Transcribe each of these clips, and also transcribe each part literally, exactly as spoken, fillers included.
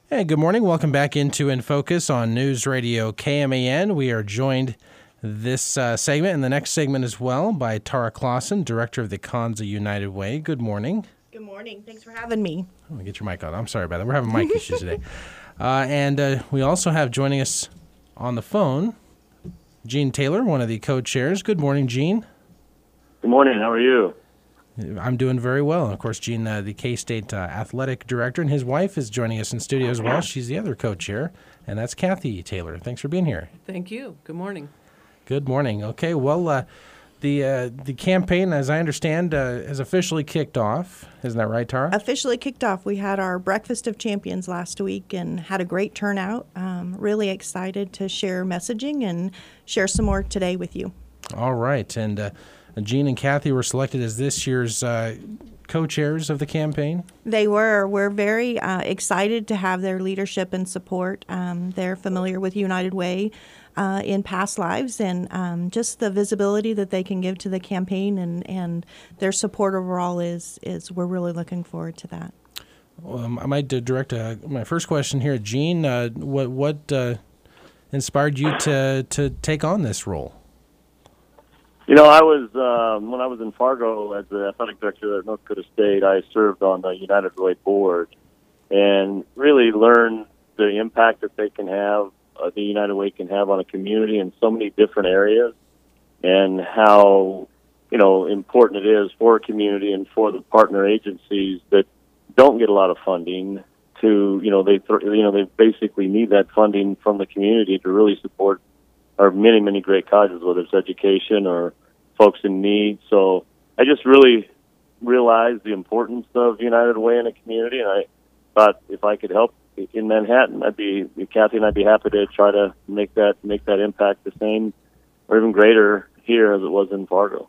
Hey, good morning. Welcome back into In Focus on News Radio K M A N. We are joined this uh, segment and the next segment as well by Tara Clausen, Director of the Kanza United Way. Good morning. Good morning. Thanks for having me. Let me get your mic on. I'm sorry about that. We're having mic issues today. Uh, and uh, we also have joining us on the phone, Gene Taylor, one of the co-chairs. Good morning, Gene. Good morning. How are you? I'm doing very well. And of course, Gene, uh, the K-State uh, athletic director, and his wife is joining us in studio as well. She's the other co-chair, and that's Kathy Taylor. Thanks for being here. Thank you. Good morning. Good morning. Okay, well, uh, the uh, the campaign, as I understand, uh, has officially kicked off. Isn't that right, Tara? Officially kicked off. We had our Breakfast of Champions last week and had a great turnout. Um, really excited to share messaging and share some more today with you. All right, and uh, Gene and Kathy were selected as this year's uh, co-chairs of the campaign. They were. We're very uh, excited to have their leadership and support. Um, they're familiar with United Way uh, in past lives, and um, just the visibility that they can give to the campaign and, and their support overall is, is we're really looking forward to that. Um, I might direct uh, my first question here, Gene. Uh, what what uh, inspired you to to take on this role? You know, I was, um, when I was in Fargo as the athletic director at North Dakota State, I served on the United Way board and really learned the impact that they can have, uh, the United Way can have on a community in so many different areas, and how, you know, important it is for a community and for the partner agencies that don't get a lot of funding to, you know, they, th- you know, they basically need that funding from the community to really support our many, many great causes, whether it's education or folks in need. So I just really realized the importance of United Way in a community, and I thought if I could help in Manhattan, I'd be, Kathy and I'd be happy to try to make that make that impact the same or even greater here as it was in Fargo.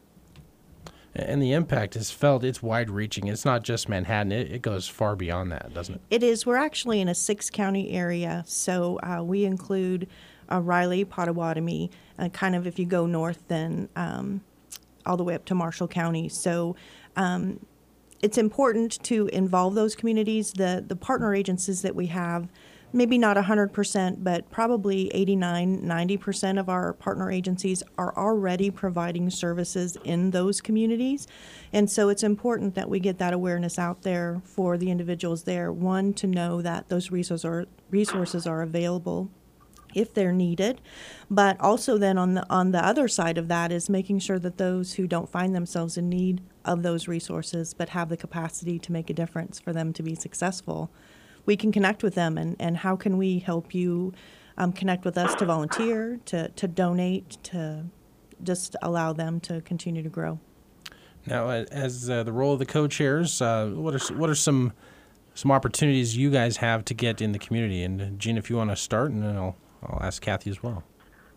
And the impact is felt, it's wide-reaching. It's not just Manhattan. It, it goes far beyond that, doesn't it? It is. We're actually in a six-county area, so uh, we include uh, Riley, Pottawatomie, uh, kind of if you go north, then um, all the way up to Marshall County. So um, it's important to involve those communities. The, the partner agencies that we have, maybe not one hundred percent, but probably eighty-nine, ninety percent of our partner agencies are already providing services in those communities. And so it's important that we get that awareness out there for the individuals there. One, to know that those resources are, resources are available if they're needed, but also then on the on the other side of that is making sure that those who don't find themselves in need of those resources but have the capacity to make a difference for them to be successful, we can connect with them, and, and how can we help you um, connect with us to volunteer, to, to donate, to just allow them to continue to grow. Now, as uh, the role of the co-chairs, uh, what are what are some some opportunities you guys have to get in the community? And uh, Gene, if you want to start, and then I'll I'll ask Kathy as well.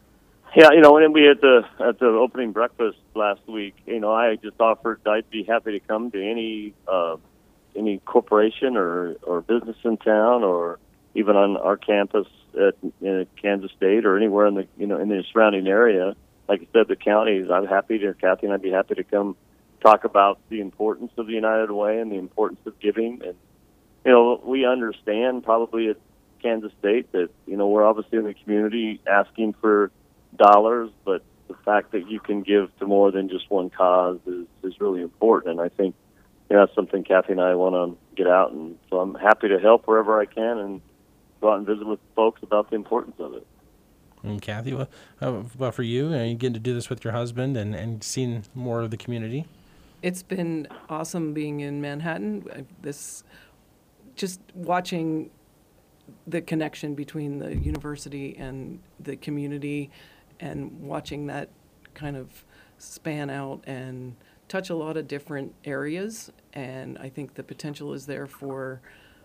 Yeah, you know, when we had the at the opening breakfast last week, you know, I just offered I'd be happy to come to any uh, any corporation or, or business in town, or even on our campus at in Kansas State or anywhere in the you know in the surrounding area. Like I said, the counties, I'm happy to Kathy and I'd be happy to come talk about the importance of the United Way and the importance of giving. And you know, we understand probably at Kansas State that you know we're obviously in the community asking for dollars, but the fact that you can give to more than just one cause is, is really important. And I think you know, that's something Kathy and I want to get out, and so I'm happy to help wherever I can and go out and visit with folks about the importance of it. And Kathy, what about for you? Are you getting to do this with your husband and, and seeing more of the community? It's been awesome being in Manhattan. This, just watching the connection between the university and the community, and watching that kind of span out and touch a lot of different areas. And I think the potential is there for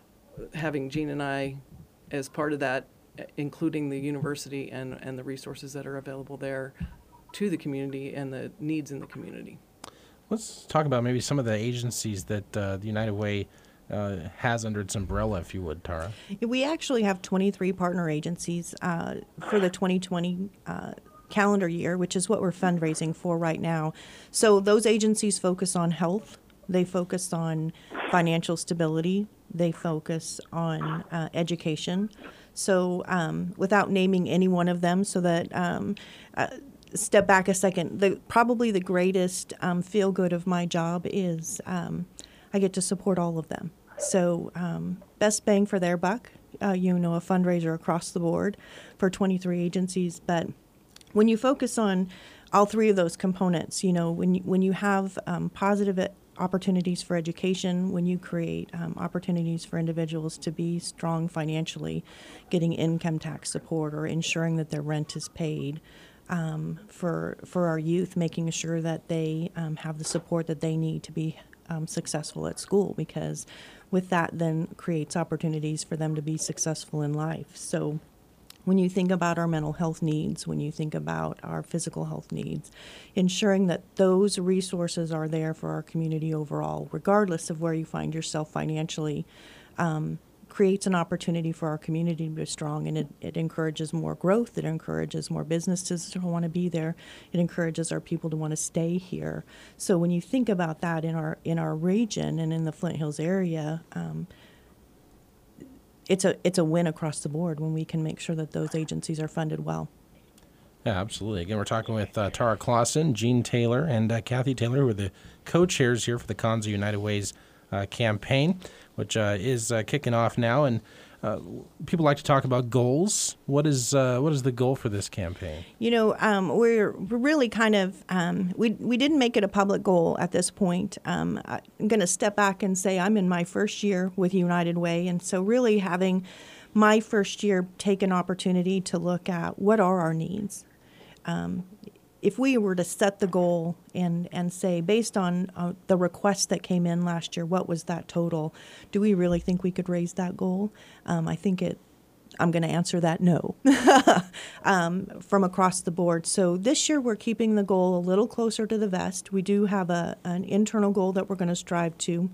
having Gene and I as part of that, including the university and, and the resources that are available there to the community and the needs in the community. Let's talk about maybe some of the agencies that uh, the United Way uh, has under its umbrella, if you would, Tara. We actually have twenty-three partner agencies uh, for the twenty twenty uh, calendar year, which is what we're fundraising for right now. So those agencies focus on health. They focus on financial stability. they focus on uh, education. So um, without naming any one of them, so that um, uh, step back a second, the, probably the greatest um, feel good of my job is um, I get to support all of them. So um, best bang for their buck, uh, you know, a fundraiser across the board for twenty-three agencies. But when you focus on all three of those components, you know, when you, when you have um, positive opportunities for education, when you create um, opportunities for individuals to be strong financially, getting income tax support or ensuring that their rent is paid, um, for for our youth, making sure that they um, have the support that they need to be um, successful at school, because with that then creates opportunities for them to be successful in life. So when you think about our mental health needs, when you think about our physical health needs, ensuring that those resources are there for our community overall, regardless of where you find yourself financially, um, creates an opportunity for our community to be strong, and it, it encourages more growth, it encourages more businesses to want to be there, it encourages our people to want to stay here. So when you think about that in our in our region and in the Flint Hills area, um, it's a it's a win across the board when we can make sure that those agencies are funded well. Yeah, absolutely. Again, we're talking with uh, Tara Clausen, Gene Taylor, and uh, Kathy Taylor, who are the co-chairs here for the Konza United Ways uh, campaign, which uh, is uh, kicking off now. And uh, people like to talk about goals. What is uh, what is the goal for this campaign? You know, um, we're, we're really kind of, um, we, we didn't make it a public goal at this point. Um, I'm going to step back and say I'm in my first year with United Way, and so really having my first year take an opportunity to look at what are our needs. Um, if we were to set the goal and, and say, based on uh, the requests that came in last year, what was that total? Do we really think we could raise that goal? Um, I think it, I'm going to answer that no, um, from across the board. So this year we're keeping the goal a little closer to the vest. We do have a, an internal goal that we're going to strive to.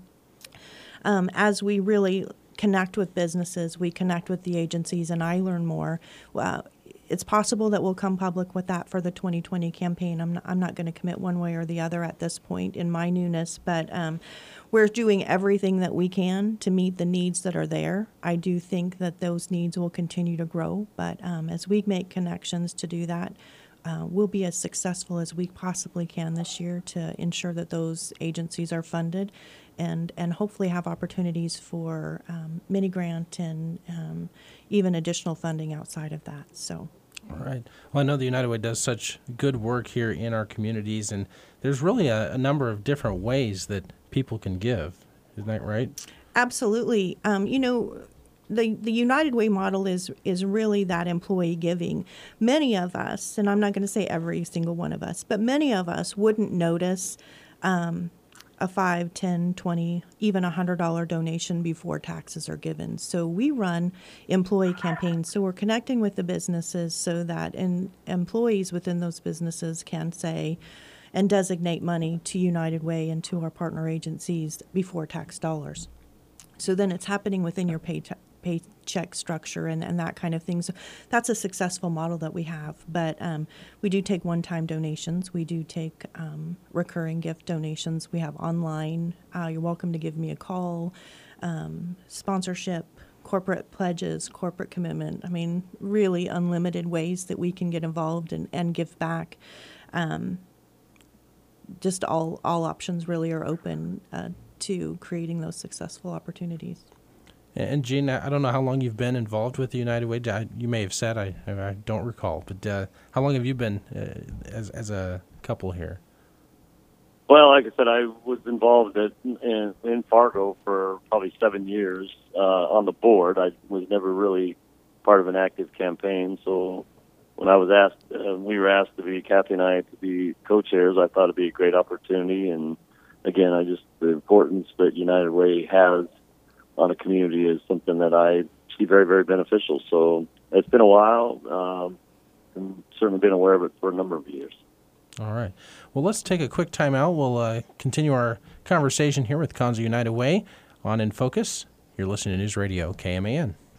Um, as we really connect with businesses, we connect with the agencies, and I learn more. Uh, It's possible that we'll come public with that for the twenty twenty campaign. I'm not, I'm not going to commit one way or the other at this point in my newness, but um, we're doing everything that we can to meet the needs that are there. I do think that those needs will continue to grow, but um, as we make connections to do that, uh, we'll be as successful as we possibly can this year to ensure that those agencies are funded and, and hopefully have opportunities for um, mini grant and um, even additional funding outside of that. So. All right. Well, I know the United Way does such good work here in our communities, and there's really a, a number of different ways that people can give. Isn't that right? Absolutely. Um, you know, the the United Way model is is really that employee giving. Many of us, and I'm not going to say every single one of us, but many of us wouldn't notice um, a five, ten, twenty, even a one hundred dollars donation before taxes are given. So we run employee campaigns. So we're connecting with the businesses so that in, employees within those businesses can say and designate money to United Way and to our partner agencies before tax dollars. So then it's happening within your pay paycheck structure and, and that kind of thing. So that's a successful model that we have. But um, we do take one-time donations. We do take um, recurring gift donations. We have online. Uh, you're welcome to give me a call. Um, sponsorship, corporate pledges, corporate commitment. I mean, really unlimited ways that we can get involved and, and give back. Um, just all, all options really are open uh, to creating those successful opportunities. And Gene, I don't know how long you've been involved with the United Way. I, you may have said, I, I don't recall, but uh, how long have you been uh, as as a couple here? Well, like I said, I was involved at, in, in Fargo for probably seven years uh, on the board. I was never really part of an active campaign. So when I was asked, uh, we were asked to be, Kathy and I, to be co-chairs, I thought it'd be a great opportunity. And again, I just, the importance that United Way has on a community is something that I see very, very beneficial. So it's been a while, um, and certainly been aware of it for a number of years. All right. Well, let's take a quick time out. We'll uh, continue our conversation here with Konza United Way on In Focus. You're listening to News Radio K M A N.